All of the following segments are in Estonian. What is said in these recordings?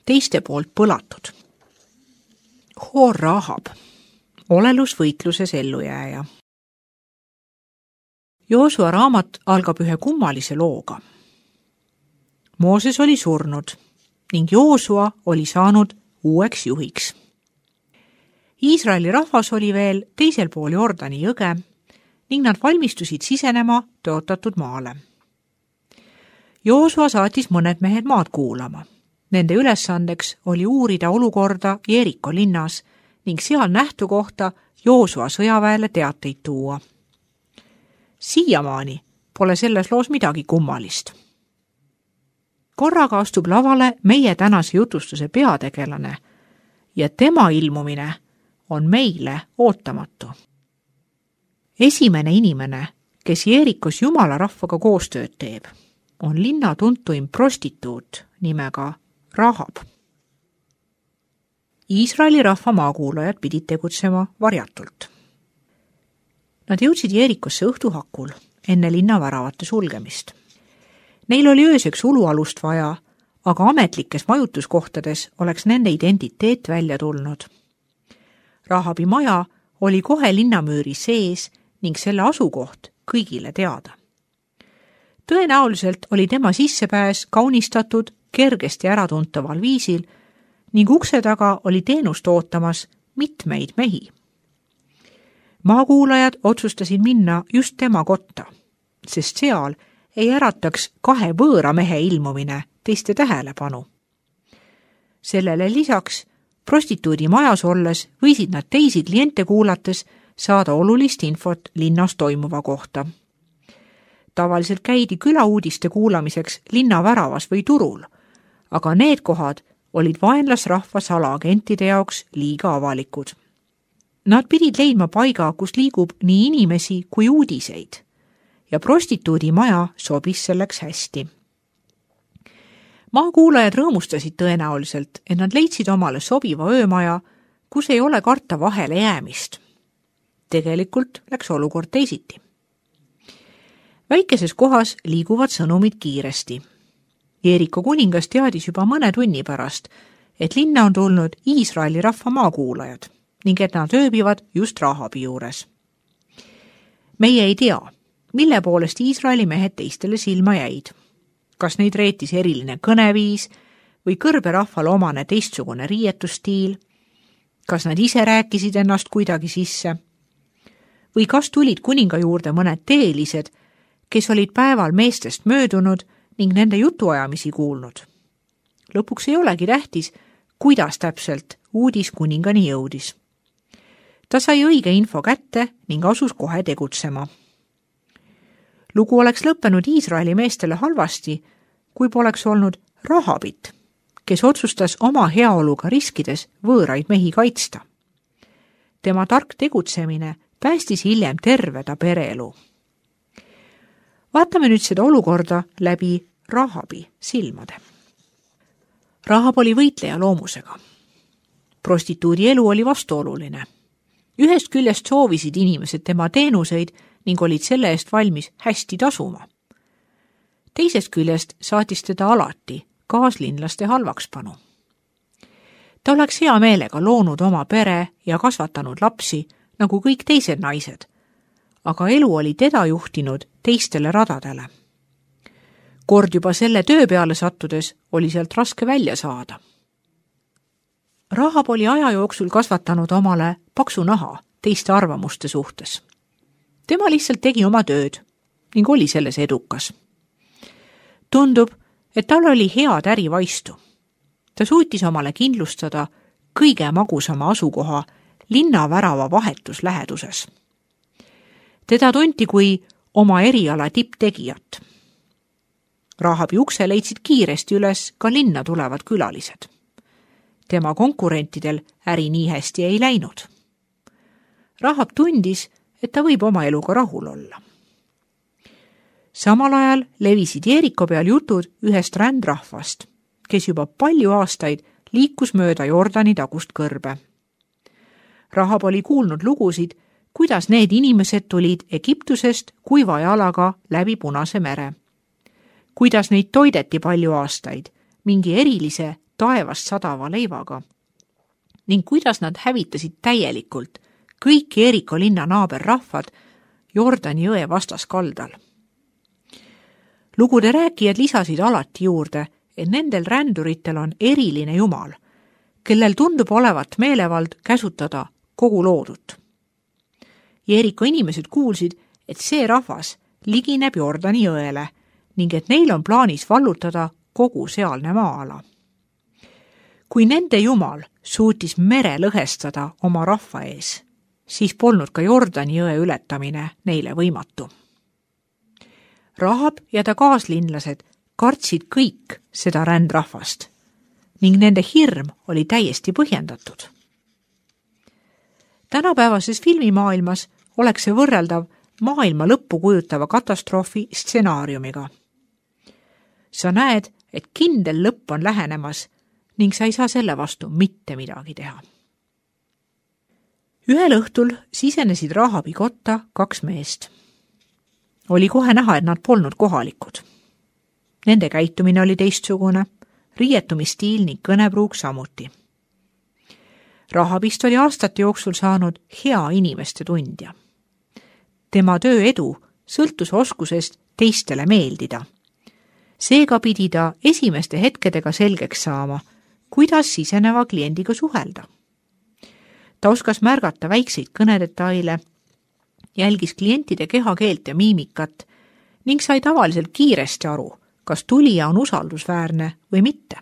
teiste poolt põlatud. Hoor Rahab, olelusvõitluses ellujääja. Joosua raamat algab ühe kummalise looga. Mooses oli surnud ning Joosua oli saanud uueks juhiks. Iisraeli rahvas oli veel teisel pool Jordani jõge ning nad valmistusid sisenema tõotatud maale. Joosua saatis mõned mehed maad kuulama. Nende ülesandeks oli uurida olukorda Jeriko linnas ning seal nähtu kohta Joosua sõjaväele teateid tuua. Siiamaani pole selles loos midagi kummalist. Korraga astub lavale meie tänase jutustuse peategelane ja tema ilmumine on meile ootamatu. Esimene inimene, kes Jerikos Jumala rahvaga koostööd teeb, on linna tuntuim prostituut nimega Rahab. Iisraeli rahva maakuulajad pidid tegutsema varjatult. Nad jõudsid Jerikosse õhtuhakul enne linna väravate sulgemist. Neil oli ööseks ulualust vaja, aga ametlikes majutuskohtades oleks nende identiteet välja tulnud. Rahabi maja oli kohe linnamüüri sees ning selle asukoht kõigile teada. Tõenäoliselt oli tema sissepääs kaunistatud kergesti äratuntaval viisil ning ukse taga oli teenust ootamas mitmeid mehi. Maakuulajad otsustasid minna just tema kotta, sest seal ei ärataks kahe võõra mehe ilmumine teiste tähelepanu. Sellele lisaks prostituudi majas olles võisid nad teisi kliente kuulates saada olulist infot linnas toimuva kohta. Tavaliselt käidi külauudiste kuulamiseks linna väravas või turul, aga need kohad olid vaenlasrahva salaagentide jaoks liiga avalikud. Nad pidid leidma paiga, kus liigub nii inimesi kui uudiseid ja prostituudi maja sobis selleks hästi. Maakuulajad rõõmustasid tõenäoliselt, et nad leidsid omale sobiva öömaja, kus ei ole karta vahele jäämist. Tegelikult läks olukord teisiti. Väikeses kohas liiguvad sõnumid kiiresti. Jeriko kuningas teadis juba mõne tunni pärast, et linna on tulnud Iisraeli rahva maakuulajad ning et nad ööbivad just Rahabi juures. Meie ei tea, mille poolest Iisraeli mehed teistele silma jäid. Kas neid reetis eriline kõneviis või kõrberahvale omane teistsugune riietusstiil? Kas nad ise rääkisid ennast kuidagi sisse? Või kas tulid kuninga juurde mõned teelised, kes olid päeval meestest möödunud ning nende jutuajamisi kuulnud? Lõpuks ei olegi tähtis, kuidas täpselt uudis kuningani jõudis. Ta sai õige info kätte ning asus kohe tegutsema. Lugu oleks lõppenud Iisraeli meestele halvasti, kui poleks olnud Rahabit, kes otsustas oma heaoluga riskides võõraid mehi kaitsta. Tema tark tegutsemine päästis hiljem terve ta pereelu. Vaatame nüüd seda olukorda läbi Rahabi silmade. Rahab oli võitleja loomusega. Prostituudi elu oli vastuoluline. Ühest küljest soovisid inimesed tema teenuseid ning olid selle eest valmis hästi tasuma. Teisest küljest saatis teda alati kaaslinlaste halvakspanu. Ta oleks hea meelega loonud oma pere ja kasvatanud lapsi, nagu kõik teised naised, aga elu oli teda juhtinud teistele radadele. Kord juba selle töö peale sattudes oli sealt raske välja saada. Rahab oli aja jooksul kasvatanud omale paksu naha teiste arvamuste suhtes. Tema lihtsalt tegi oma tööd ning oli selles edukas. Tundub, et tal oli head ärivaistu. Ta suutis omale kindlustada kõige magusama asukoha linnavärava vahetus läheduses. Teda tunti kui oma eriala tipptegijat. Rahabi ukse leidsid kiiresti üles ka linna tulevad külalised. Tema konkurentidel äri nii hästi ei läinud. Rahab tundis, et ta võib oma eluga rahul olla. Samal ajal levisid Jeriko peal jutud ühest rändrahvast, kes juba palju aastaid liikus mööda Jordani tagust kõrbe. Rahab oli kuulnud lugusid, kuidas need inimesed tulid Egiptusest kuiva jalaga läbi Punase mere. Kuidas neid toideti palju aastaid, mingi erilise taevast sadava leivaga ning kuidas nad hävitasid täielikult kõik Jeriko linna naaberrahvad Jordani jõe vastaskaldal. Lugude rääkijad lisasid alati juurde, et nendel ränduritel on eriline jumal, kellel tundub olevat meelevald käsutada kogu loodut. Jeriko inimesed kuulsid, et see rahvas ligineb Jordani jõele ning et neil on plaanis vallutada kogu sealne maa-ala. Kui nende jumal suutis mere lõhestada oma rahva ees, siis polnud ka Jordani jõe ületamine neile võimatu. Rahab ja ta kaaslinlased kartsid kõik seda rändrahvast ning nende hirm oli täiesti põhjendatud. Tänapäevases filmimaailmas oleks see võrreldav maailma lõppu kujutava katastroofi stsenaariumiga. Sa näed, et kindel lõpp on lähenemas ning sa ei saa selle vastu mitte midagi teha. Ühel õhtul sisenesid Rahabi kotta 2 meest. Oli kohe näha, et nad polnud kohalikud. Nende käitumine oli teistsugune, riietumistiil ning kõnepruuk samuti. Rahabist oli aastate jooksul saanud hea inimeste tundja. Tema töö edu sõltus oskusest teistele meeldida. Seega pidi ta esimeste hetkedega selgeks saama, kuidas siseneva kliendiga suhelda. Ta oskas märgata väikseid kõnedetaile, jälgis klientide kehakeelt ja miimikat ning sai tavaliselt kiiresti aru, kas tulija on usaldusväärne või mitte.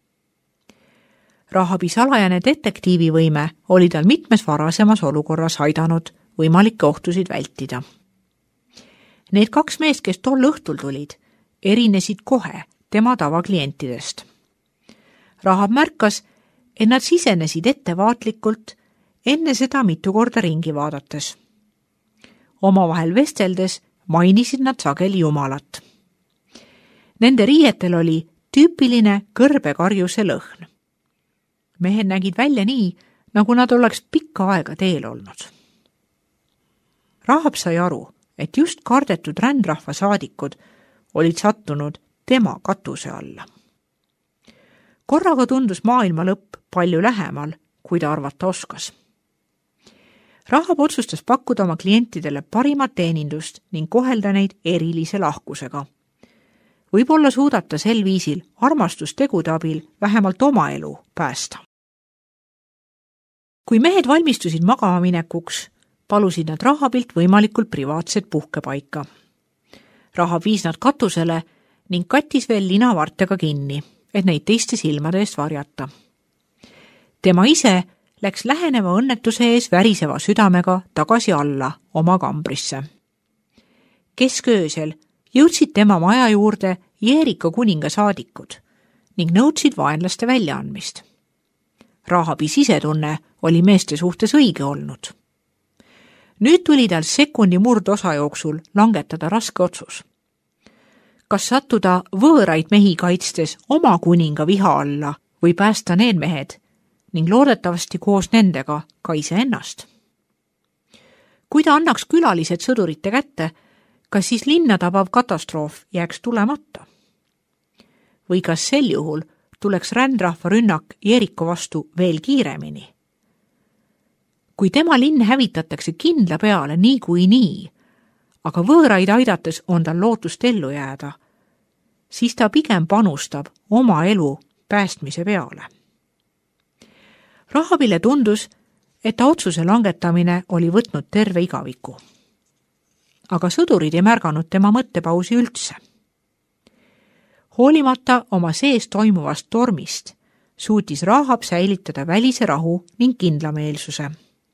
Rahabi salajane detektiivivõime oli tal mitmes varasemas olukorras aidanud võimalikke ohtusid vältida. Need 2 meest, kes tol õhtul tulid, erinesid kohe tema tavaklientidest. Rahab märkas, et nad sisenesid ettevaatlikult, enne seda mitu korda ringi vaadates. Omavahel vesteldes mainisid nad sageli Jumalat. Nende riietel oli tüüpiline kõrbekarjuse lõhn. Mehed nägid välja nii, nagu nad oleks pikka aega teel olnud. Rahab sai aru, et just kardetud rändrahva saadikud olid sattunud tema katuse alla. Korraga tundus maailma lõpp palju lähemal, kui ta arvata oskas. Rahab otsustas pakkuda oma klientidele parimat teenindust ning kohelda neid erilise lahkusega. Võib-olla suudata sel viisil armastustegude abil vähemalt oma elu päästa. Kui mehed valmistusid magama minekuks, palusid nad Rahabilt võimalikult privaatset puhkepaika. Rahab viis nad katusele ning kattis veel linavartega kinni, et neid teiste silmade eest varjata. Tema ise läks läheneva õnnetuse ees väriseva südamega tagasi alla oma kambrisse. Kesköösel jõudsid tema maja juurde Jeriko kuninga saadikud ning nõudsid vaenlaste väljaandmist. Rahabi sisetunne oli meeste suhtes õige olnud. Nüüd tuli tal sekundi murdosa jooksul langetada raske otsus. Kas sattuda võõraid mehi kaitstes oma kuninga viha alla või päästa need mehed ning loodetavasti koos nendega ka iseennast. Kui ta annaks külalised sõdurite kätte, kas siis linna tabav katastroof jääks tulemata? Või kas sel juhul tuleks rändrahva rünnak Jeriko vastu veel kiiremini? Kui tema linn hävitatakse kindla peale nii, aga võõraid aidates on tal lootust ellu jääda, siis ta pigem panustab oma elu päästmise peale. Rahabile tundus, et ta otsuse langetamine oli võtnud terve igaviku. Aga sõdurid ei märganud tema mõttepausi üldse. Hoolimata oma sees toimuvast tormist, suutis Rahab säilitada välise rahu ning kindlameelsuse.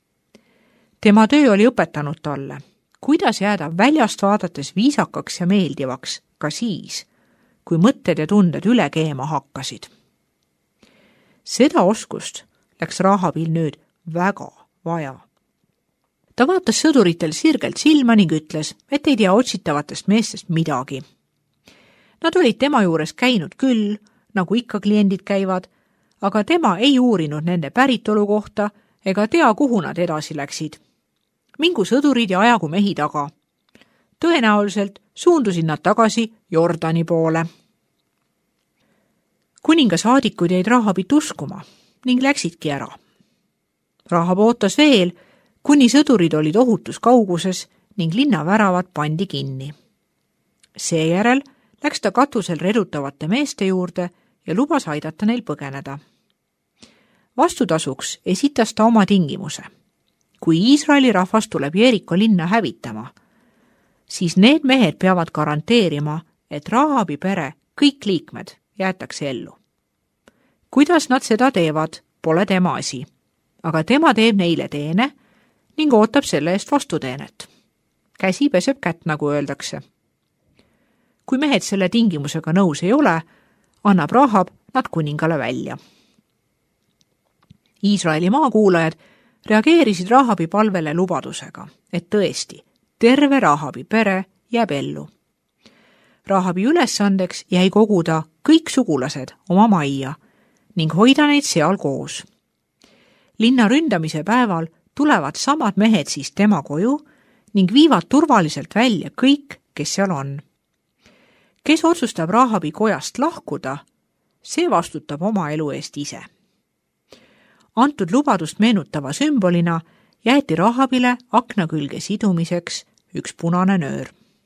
Tema töö oli õpetanud talle, kuidas jääda väljast vaadates viisakaks ja meeldivaks ka siis, kui mõtted ja tunded üle keema hakkasid. Seda oskust läks Rahabil nüüd väga vaja. Ta vaatas sõduritel sirgelt silma ning ütles, et ei tea otsitavatest meestest midagi. Nad olid tema juures käinud küll, nagu ikka kliendid käivad, aga tema ei uurinud nende päritolu kohta ega tea, kuhu nad edasi läksid. Mingu sõdurid ja ajagu mehi taga. Tõenäoliselt suundusid nad tagasi Jordani poole. Kuningas kuningasaadikud jäid Rahabit uskuma ning läksidki ära. Rahab ootas veel, kuni sõdurid olid ohutus kauguses ning linnaväravad pandi kinni. Seejärel läks ta katusel redutavate meeste juurde ja lubas aidata neil põgeneda. Vastutasuks esitas ta oma tingimuse. Kui Iisraeli rahvas tuleb Jeeriko linna hävitama, siis need mehed peavad garanteerima, et Rahabi pere kõik liikmed jäetakse ellu. Kuidas nad seda teevad, pole tema asi, aga tema teeb neile teene ning ootab selle eest vastuteenet. Käsi peseb kätt, nagu öeldakse. Kui mehed selle tingimusega nõus ei ole, annab Rahab nad kuningale välja. Iisraeli maakuulajad reageerisid Rahabi palvele lubadusega, et tõesti, terve Rahabi pere jääb ellu. Rahabi ülesandeks jäi koguda kõik sugulased oma majja ning hoida neid seal koos. Linna ründamise päeval tulevad samad mehed siis tema koju ning viivad turvaliselt välja kõik, kes seal on. Kes otsustab Rahabi kojast lahkuda, see vastutab oma elu eest ise. Antud lubadust meenutava sümbolina jäeti Rahabile akna külge sidumiseks üks punane nöör.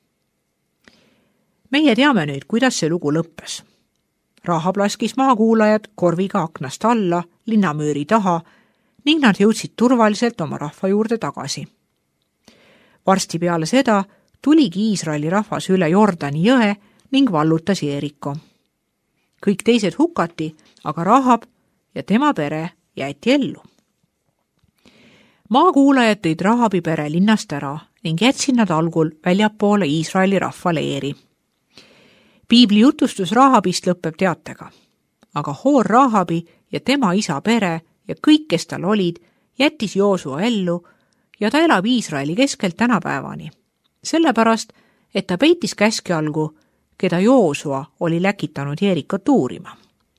Meie teame nüüd, kuidas see lugu lõppes. Rahab laskis maakuulajad korviga aknast alla, linnamüüri taha ning nad jõudsid turvaliselt oma rahva juurde tagasi. Varsti peale seda tuligi Iisraeli rahvas üle Jordani jõe ning vallutas Jeeriko. Kõik teised hukati, aga Rahab ja tema pere jäeti ellu. Maakuulajad tõid Rahabi pere linnast ära ning jätsid nad algul väljapoole Iisraeli rahva leeri. Piibli jutustus Rahabist lõpeb teatega, aga hoor Rahabi ja tema isa pere ja kõik, kes tal olid, jättis Joosua ellu ja ta elab Iisraeli keskelt tänapäevani, sellepärast, et ta peitis käskjalgu, keda Joosua oli läkitanud Jeerikot uurima.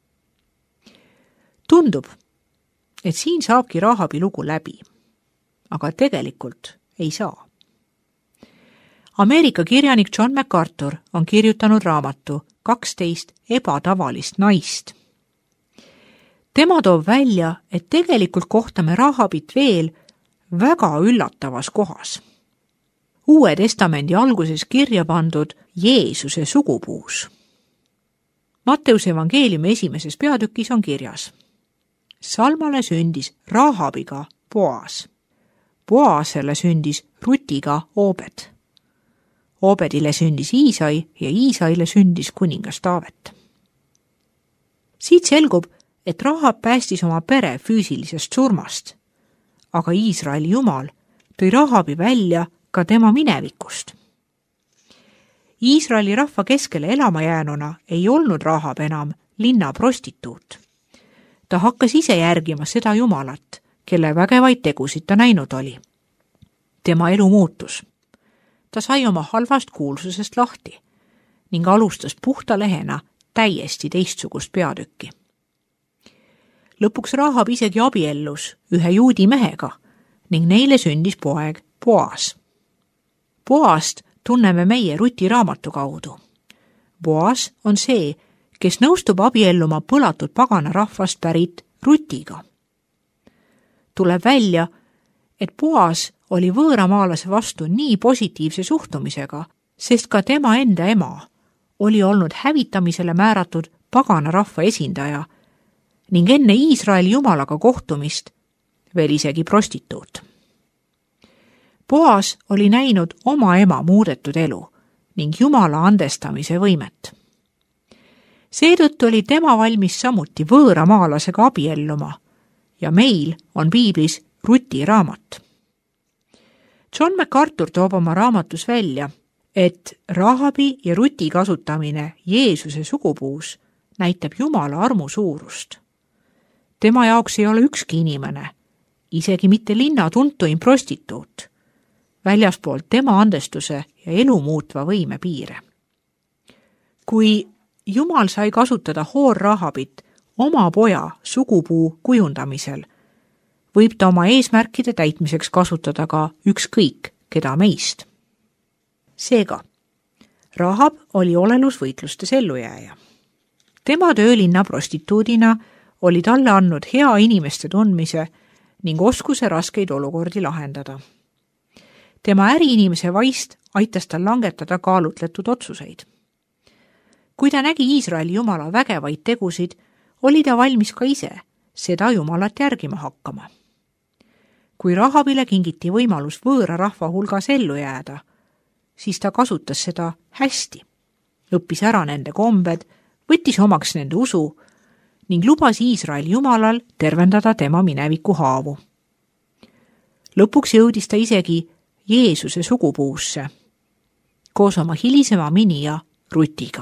Tundub, et siin saabki Rahabi lugu läbi, aga tegelikult ei saa. Ameerika kirjanik John MacArthur on kirjutanud raamatu 12 ebatavalist naist. Tema toob välja, et tegelikult kohtame Rahabit veel väga üllatavas kohas. Uue testamendi alguses kirja pandud Jeesuse sugupuus. Matteuse evangeeliumi 1. peatükis on kirjas: Salmale sündis Rahabiga Boas. Boasele sündis Rutiga Obed. Obedile sündis Iisai ja Iisaile sündis kuningas Taavet. Siit selgub, et Rahab päästis oma pere füüsilisest surmast, aga Iisraeli Jumal tõi Rahabi välja ka tema minevikust. Iisraeli rahva keskele elama jäänuna ei olnud Rahab enam linna prostituut. Ta hakkas ise järgima seda Jumalat, kelle vägevaid tegusid ta näinud oli. Tema elu muutus. Ta sai oma halvast kuulsusest lahti ning alustas puhta lehena täiesti teistsugust peatükki. Lõpuks Rahab isegi abiellus ühe juudi mehega ning neile sündis poeg Boas. Boast tunneme meie Ruti raamatu kaudu. Boas on see, kes nõustub abielluma põlatud pagana rahvast pärit Rutiga. Tuleb välja, et Boas oli võõramaalase vastu nii positiivse suhtumisega, sest ka tema enda ema oli olnud hävitamisele määratud pagana rahva esindaja ning enne Iisraeli Jumalaga kohtumist veel isegi prostituut. Boas oli näinud oma ema muudetud elu ning Jumala andestamise võimet. Seetõttu oli tema valmis samuti võõramaalasega abielluma ja meil on piiblis Ruti raamat. John MacArthur toob oma raamatus välja, et Rahabi ja Ruti kasutamine Jeesuse sugupuus näitab Jumala armu suurust. Tema jaoks ei ole ükski inimene, isegi mitte linna tuntuim prostituut, väljaspoolt tema andestuse ja elu muutva võime piire. Kui Jumal sai kasutada hoor Rahabit oma poja sugupuu kujundamisel, võib ta oma eesmärkide täitmiseks kasutada ka ükskõik keda meist. Seega, Rahab oli olelusvõitlustes ellujääja. tema töölinna prostituudina oli talle andnud hea inimeste tundmise ning oskuse raskeid olukordi lahendada. Tema äriinimese vaist aitas tal langetada kaalutletud otsuseid. Kui ta nägi Iisraeli Jumala vägevaid tegusid, oli ta valmis ka ise seda Jumalat järgima hakkama. Kui Rahabile kingiti võimalus võõra rahva hulgas ellu jääda, siis ta kasutas seda hästi, õppis ära nende kombed, võttis omaks nende usu ning lubas Iisraeli Jumalal tervendada tema mineviku haavu. Lõpuks jõudis ta isegi Jeesuse sugupuusse koos oma hilisema minija Rutiga.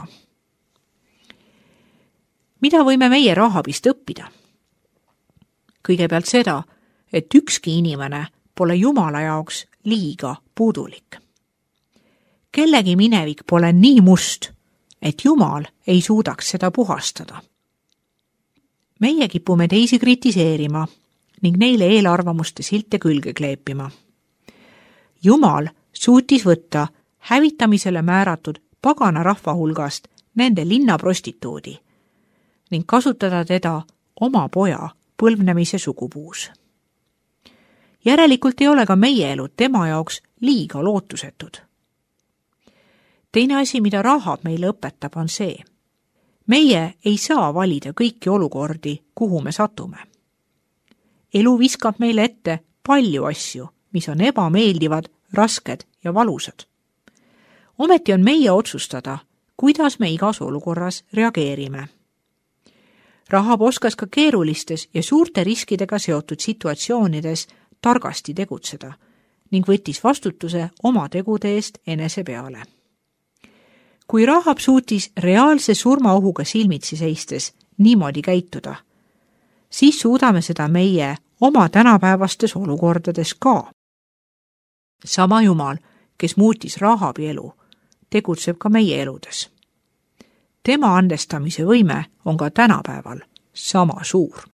Mida võime meie Rahabist õppida? Kõigepealt seda, et ükski inimene pole Jumala jaoks liiga puudulik. Kellegi minevik pole nii must, et Jumal ei suudaks seda puhastada. Meie kipume teisi kritiseerima ning neile eelarvamuste silte külge kleepima. Jumal suutis võtta hävitamisele määratud pagana rahva hulgast nende linna prostituudi ning kasutada teda oma poja põlvnemise sugupuus. Järelikult ei ole ka meie elud tema jaoks liiga lootusetud. Teine asi, mida Rahab meile õpetab, on see. Meie ei saa valida kõiki olukordi, kuhu me satume. Elu viskab meile ette palju asju, mis on ebameeldivad, rasked ja valusad. Ometi on meie otsustada, kuidas me igas olukorras reageerime. Rahab oskas ka keerulistes ja suurte riskidega seotud situatsioonides targasti tegutseda ning võttis vastutuse oma tegude eest enese peale. Kui Rahab suutis reaalse surmaohuga silmitsi seistes niimoodi käituda, siis suudame seda meie oma tänapäevastes olukordades ka. Sama Jumal, kes muutis Rahabi elu, tegutseb ka meie eludes. Tema andestamise võime on ka tänapäeval sama suur.